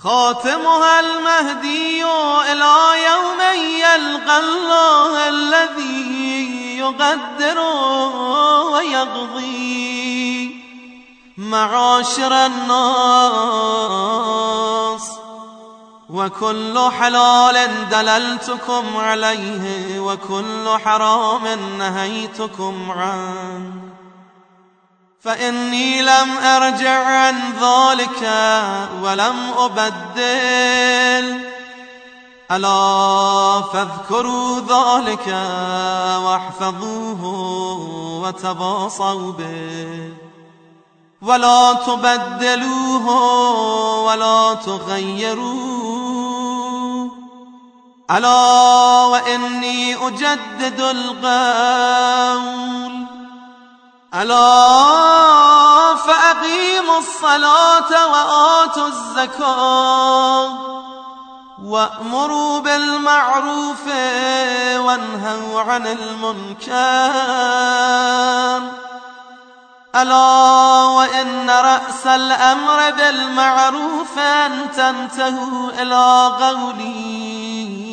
خاتمها المهدي إلى يوم يلقى الله الذي يقدر ويقضي. معاشر الناس، وكل حلال دللتكم عليه وكل حرام نهيتكم عنه، فإني لم أرجع عن ذلك ولم أبدل. ألا فاذكروا ذلك واحفظوه وتواصوا به، ولا تبدلوه ولا تغيروه. ألا وإني أجدد القول. ألا فأقيموا الصلاة وآتوا الزكاة وأمروا بالمعروف وانهوا عن المنكر. ألا وإن رأس الأمر بالمعروف أن تنتهوا إلى قولي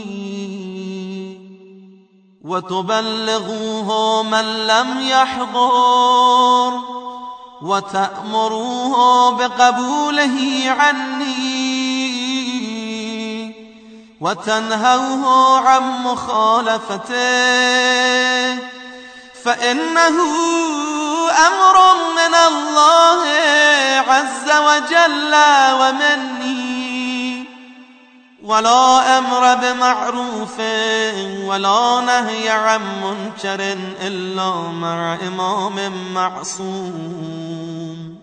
وتبلغوه من لم يحضر، وتأمروه بقبوله عني، وتنهوه عن مخالفته، فإنه أمر من الله عز وجل ومني، ولا أمر بمعروف ولا نهي عن منكر إلا مع إمام معصوم.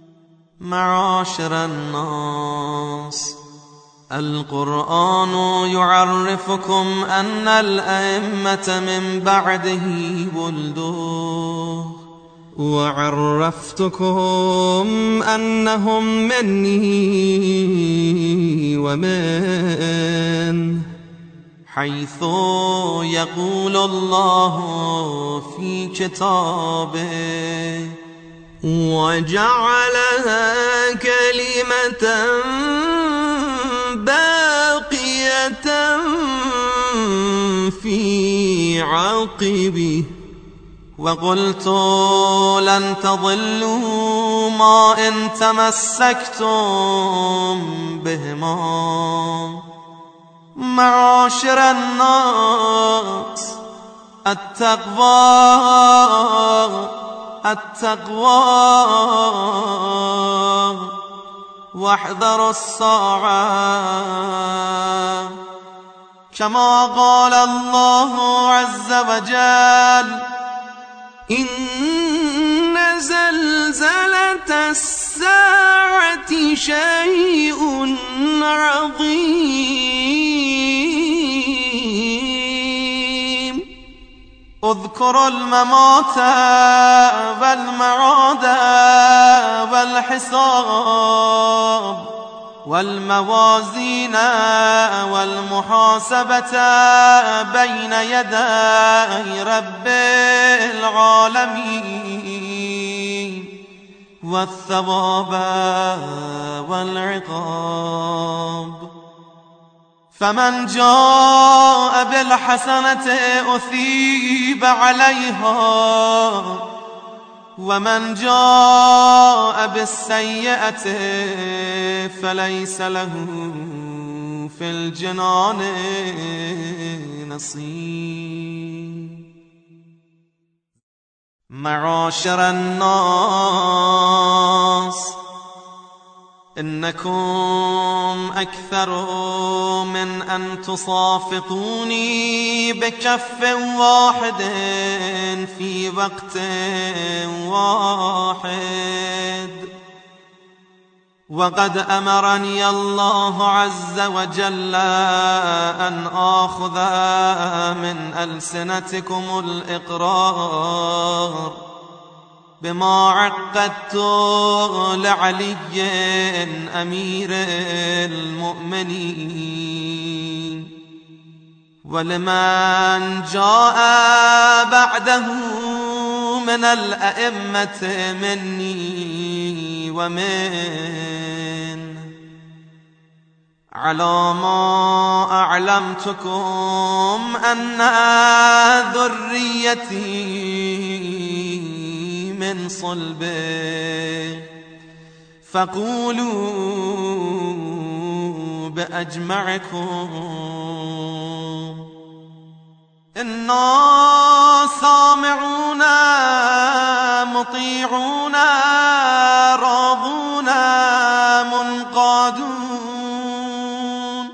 معاشر الناس، القرآن يعرفكم أن الأئمة من بعده ولدوه، وعرفتكم أنهم مني ومن، حيث يقول الله في كتابه وجعلها كلمة باقية في عقبه، وقلت لن تضلوا ما إن تمسكتم بهما. معاشر الناس، التقوى واحذروا الساعة، كما قال الله عز وجل إن زلزلة الساعة شيء عظيم. اذكروا الممات والمعاد والحساب والموازين والمحاسبة بين يدي رب العالمين، والثواب والعقاب. فمن جاء بالحسنة أثيب عليها، ومن جاء بالسيئة فليس له في الجنان نصيب. معاشر الناس، إنكم أكثر من أن تصافقوني بكف واحد في وقت واحد، وقد أمرني الله عز وجل أن آخذ من ألسنتكم الإقرار بما عقدت لعلي أمير المؤمنين، ولمن جاء بعده من الأئمة مني ومن، على ما أعلمتكم أن ذريتي من صلبه فقولوا بأجمعكم إنا سامعون مطيعون راضون منقادون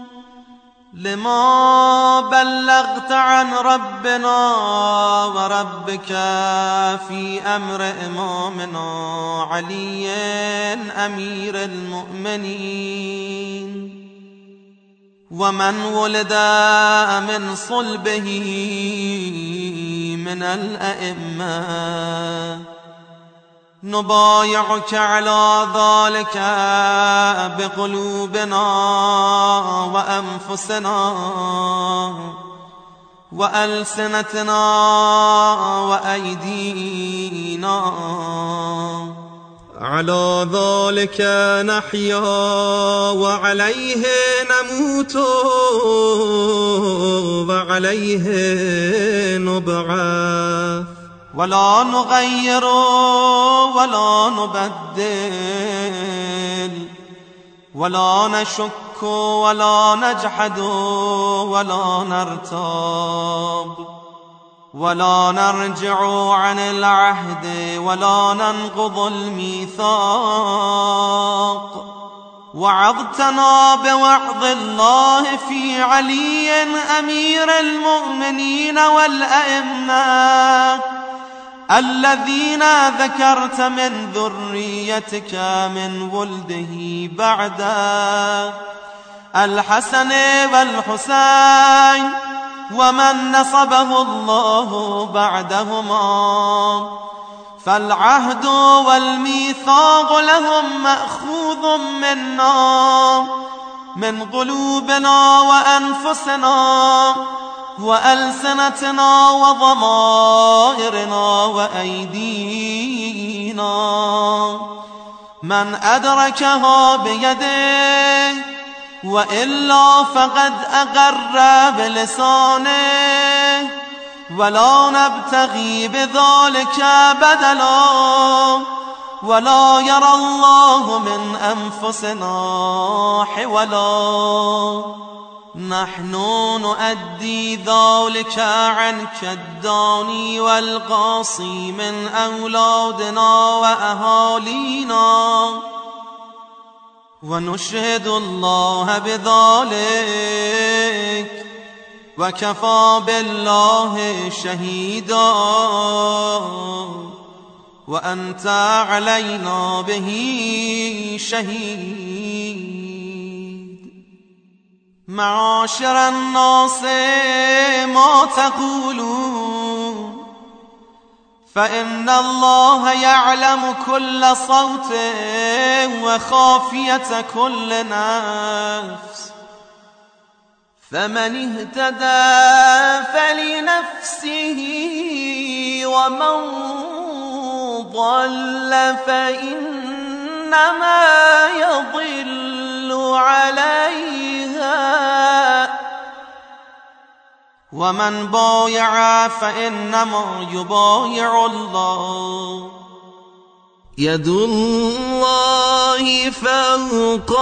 لما بلغت عن ربنا وربك في أمر إمامنا علي أمير المؤمنين ومن ولد من صلبه من الأئمة نبايعك على ذلك بقلوبنا وأنفسنا وألسنتنا وأيدينا على ذلك نحيا وعليه نموت وعليه نبعث ولا نغير ولا نبدل ولا نشك ولا نجحد ولا نرتاب ولا نرجع عن العهد ولا ننقض الميثاق وعظتنا بوعظ الله في علي أمير المؤمنين والأئمة الذين ذكرت من ذريتك من ولده بعد الحسن والحسين ومن نصبه الله بعدهما فالعهد والميثاق لهم مأخوذ منا من قلوبنا وأنفسنا وألسنتنا وضمائرنا وأيدينا من أدركها بيده وإلا فقد أقر بلسانه ولا نبتغي بذلك بدلا ولا يرى الله من أنفسنا حولا نحن نؤدي ذلك عنك الداني والقاصي من أولادنا وأهالينا ونشهد الله بذلك وكفى بالله شهيدا وأنت علينا به شهيد. معاشر الناس ما تقولون فإن الله يعلم كل صوت وخافية كل نفس فمن اهتدى فلنفسه ومن ضل فإنما يضل عليها ومن بايع فإنما يبايع الله يد الله فوق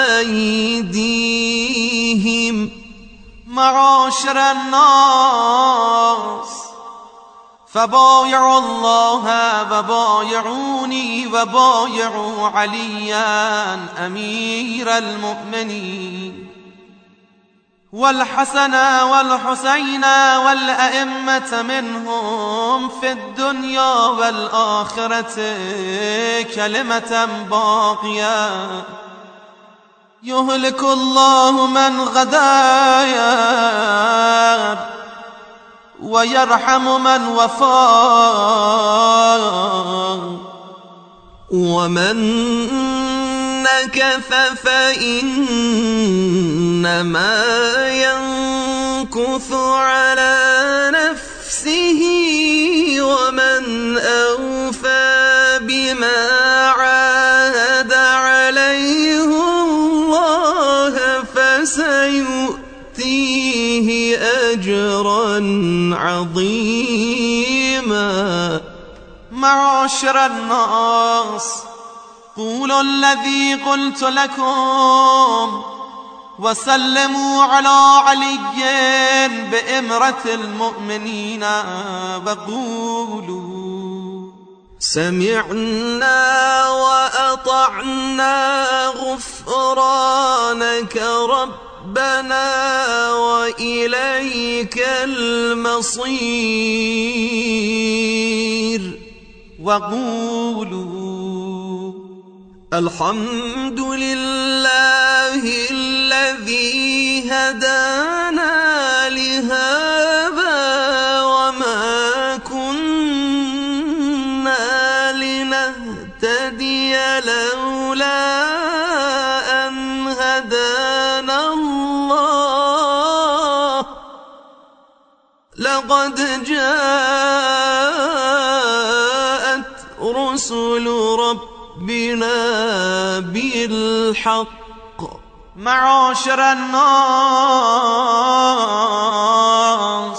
أيديهم. معاشر الناس فبايعوا الله وبايعوني وبايعوا عليا أمير المؤمنين والحسن والحسين والأئمة منهم في الدنيا والآخرة كلمة باقية يهلك الله من غداير ويرحم من وفار ومن نكث فإنما ينكث على نفسه ومن أوفى بما عاهد عليه الله فسيؤتيه أجرا عظيما. معاشر الناس، قولوا الذي قلت لكم وسلموا على علي بإمرة المؤمنين وقولوا سمعنا وأطعنا غفرانك ربنا وإليك المصير. وقولوا الحمد لله الذي هدانا لهذا وما كنا لنهتدي لولا أن هدانا الله لقد جاءت رسل ربنا بالحق. معاشر الناس،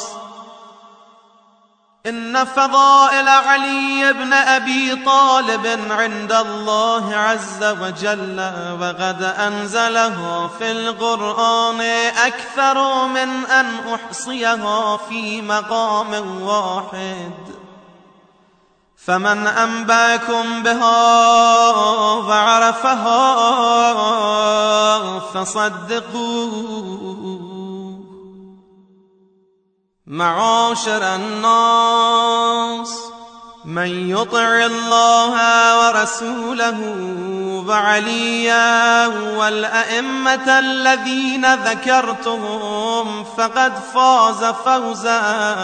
إن فضائل علي بن أبي طالب عند الله عز وجل وقد أنزله في القرآن أكثر من أن أحصيها في مقام واحد، فمن أنباكم بها وعرفها فصدقوه. معاشر الناس، من يطع الله ورسوله وعليا والأئمة الذين ذكرتهم فقد فاز فوزا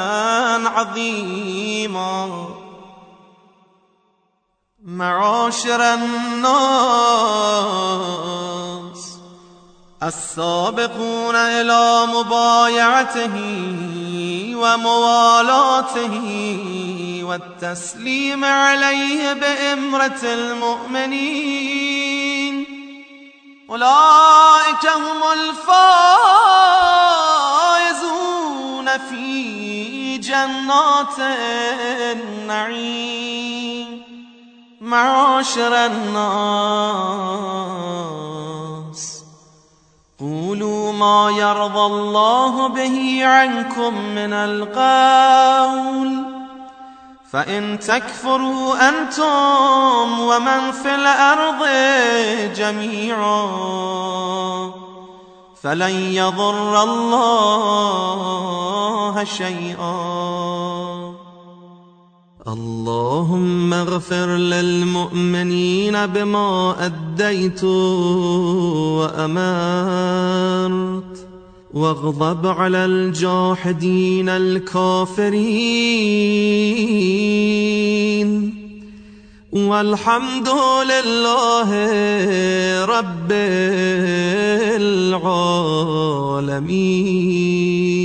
عظيما. معاشر الناس، السابقون إلى مبايعته وموالاته والتسليم عليه بإمرة المؤمنين أولئك هم الفائزون في جنات النعيم. معاشر الناس، قولوا ما يرضى الله به عنكم من القول، فإن تكفروا أنتم ومن في الأرض جميعا فلن يضر الله شيئا. اللهم اغفر للمؤمنين بما أديت وأمرت، واغضب على الجاحدين الكافرين، والحمد لله رب العالمين.